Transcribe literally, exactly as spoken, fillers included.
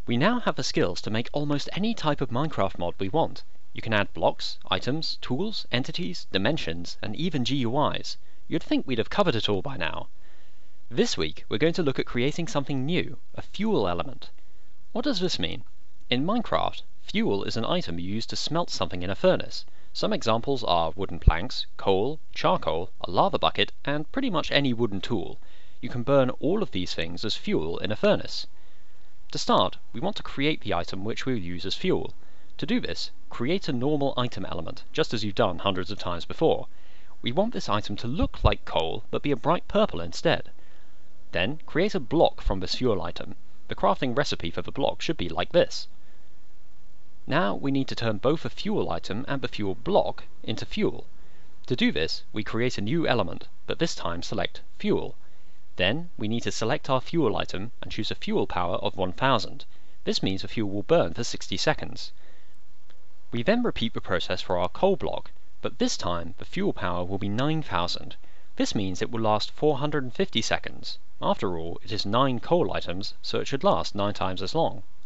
We now have the skills to make almost any type of Minecraft mod we want. You can add blocks, items, tools, entities, dimensions, and even G U Is. You'd think we'd have covered it all by now. This week, we're going to look at creating something new, a fuel element. What does this mean? In Minecraft, fuel is an item you use to smelt something in a furnace. Some examples are wooden planks, coal, charcoal, a lava bucket, and pretty much any wooden tool. You can burn all of these things as fuel in a furnace. To start, we want to create the item which we'll use as fuel. To do this, create a normal item element, just as you've done hundreds of times before. We want this item to look like coal, but be a bright purple instead. Then, create a block from this fuel item. The crafting recipe for the block should be like this. Now we need to turn both the fuel item and the fuel block into fuel. To do this, we create a new element, but this time select Fuel. Then, we need to select our fuel item and choose a fuel power of one thousand. This means the fuel will burn for sixty seconds. We then repeat the process for our coal block, but this time the fuel power will be nine thousand. This means it will last four hundred fifty seconds. After all, it is nine coal items, so it should last nine times as long.